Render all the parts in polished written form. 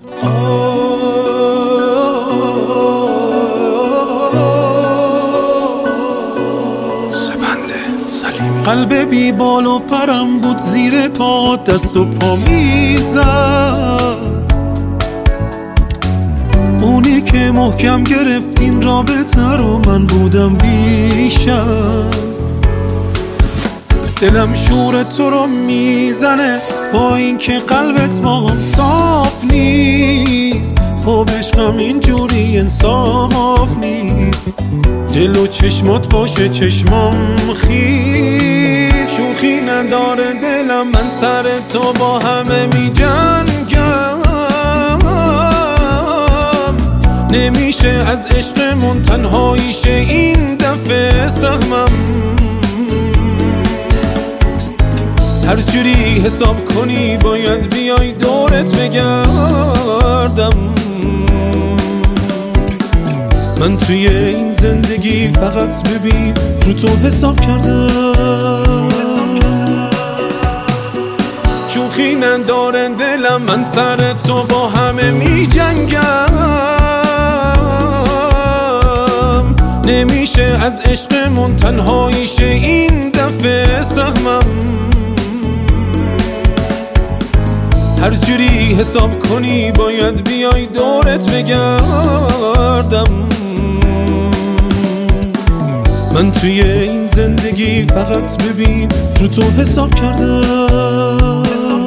قلب بی بال و پرم بود زیر پا، دست و پا میزد. اونی که محکم گرفت این رابطه رو من بودم بیشتر. دلم شور تو رو میزنه با این که قلبت با هم صاف نیست. خب عشقم اینجوری انصاف نیست. جلو چشمات باشه چشمام خیز. شوخی نداره دلم من سر تو با همه می جنگم. نمیشه از عشقمون تنهاییشه این دفعه سهمم. هر جوری حساب کنی باید بیای دورت بگردم. من توی این زندگی فقط ببین رو تو حساب کردم. شوخی نداره دلم من سر تو با همه می جنگم. نمیشه از عشقمون تنهاییشه این دفعه سهمم. هر جوری حساب کنی باید بیای دورت بگردم. من توی این زندگی فقط ببین رو تو حساب کردم.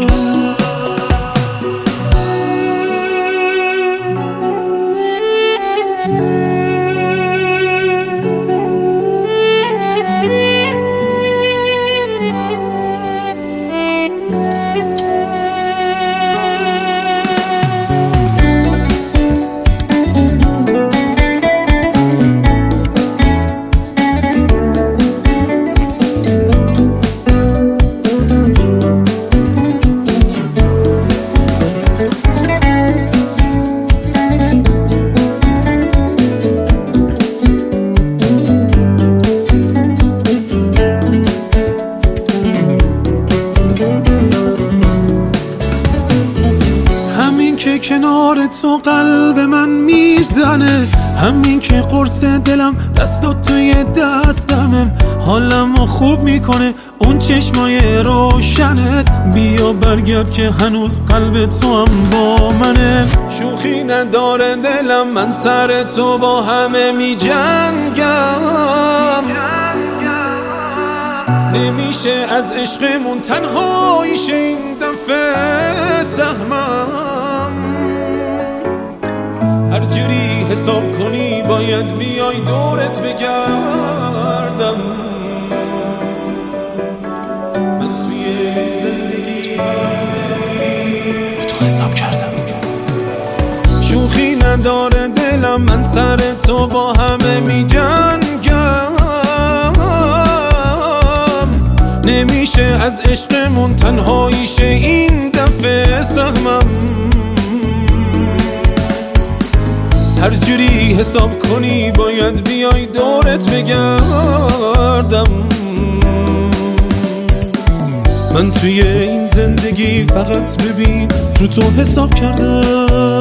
کنار تو قلب من میزنه، همین که قرص دلم دستات توی دستمه. حالمو خوب میکنه اون چشمای روشنت. بیا برگرد که هنوز قلب تو هم با منه. شوخی نداره دلم من سر تو با همه میجنگم. نمیشه از عشقمون تنهاییشه این دفعه سهمم. هر جوری حساب کنی باید بیای دورت بگردم. من توی زندگی رو تو حساب کردم. شوخی نداره دلم من سر تو با همه می جنگم. نمیشه از عشقمون تنهاییشه این دفعه سهمم. هر جوری حساب کنی باید بیای دورت بگردم. من توی این زندگی فقط ببین رو تو حساب کردم.